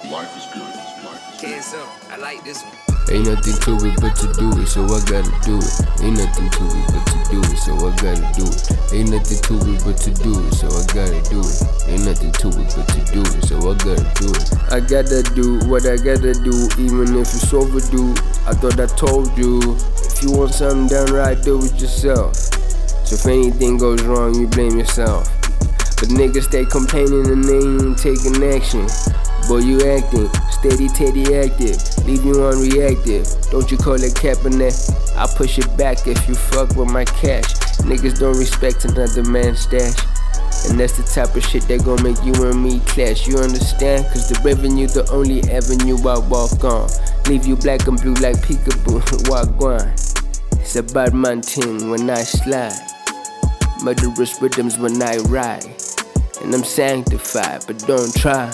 Life is good. KSO, I like this one. Ain't nothing to it but to do it, so I gotta do it. Ain't nothing to it but to do it, so I gotta do it. Ain't nothing to it but to do it, so I gotta do it. Ain't nothing to it but to do it, so I gotta do it. I gotta do what I gotta do, even if it's overdue. I thought I told you, if you want something done right, do it yourself. So if anything goes wrong, you blame yourself. But niggas stay complaining and they ain't taking action. Boy, you acting, steady, teddy active, leave you unreactive. Don't you call it capping that? I'll push it back if you fuck with my cash. Niggas don't respect another man's stash. And that's the type of shit that gon' make you and me clash. You understand? Cause the revenue the only avenue I walk on. Leave you black and blue like peekaboo, wagwan. It's a bad man thing when I slide, murderous rhythms when I ride. And I'm sanctified, but don't try.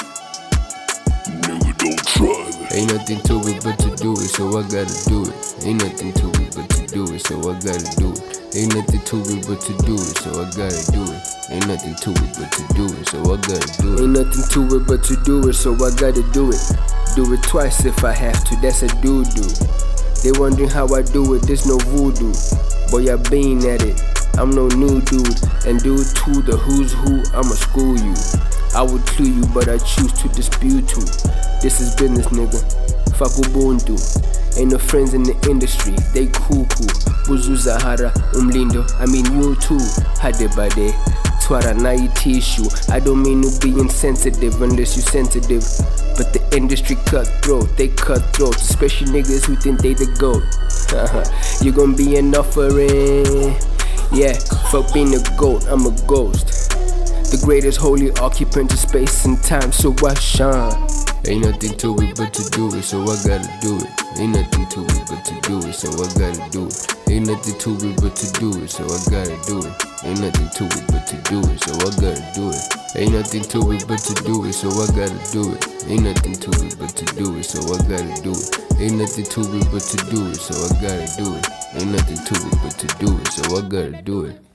Nigga, don't try. Ain't nothing to it but to do it, so I gotta do it. Ain't nothing to it but to do it, so I gotta do it. Ain't nothing to it but to do it, so I gotta do it. Ain't nothing to it but to do it, so I gotta do it. Ain't nothing to it but to do it, so I gotta do it. Do it twice if I have to, that's a do-do. They wondering how I do it, there's no voodoo. Boy, I been at it, I'm no new dude. And due to the who's who, I'ma school you. I would clue you, but I choose to dispute you. This is business, nigga. Fuck Ubuntu. Ain't no friends in the industry, they cuckoo. Buzu Zahara, Umlindo, I mean you too. Hadebade, Twara nai tissue. I don't mean to be insensitive unless you sensitive. But the industry cutthroat, they cutthroat. Especially niggas who think they the GOAT. You gon' be an offering. Yeah, fuck being a GOAT, I'm a ghost. The greatest holy occupant of space and time, so I shine. Ain't nothing to it but to do it, so I gotta do it. Ain't nothing to it but to do it, so I gotta do it. Ain't nothing to it but to do it, so I gotta do it. Ain't nothing to it but to do it, so I gotta do it. Ain't nothing to it but to do it, so I gotta do it. Ain't nothing to it but to do it, so I gotta do it. Ain't nothing to it but to do it, so I gotta do it. Ain't nothing to it but to do it, so I gotta do it.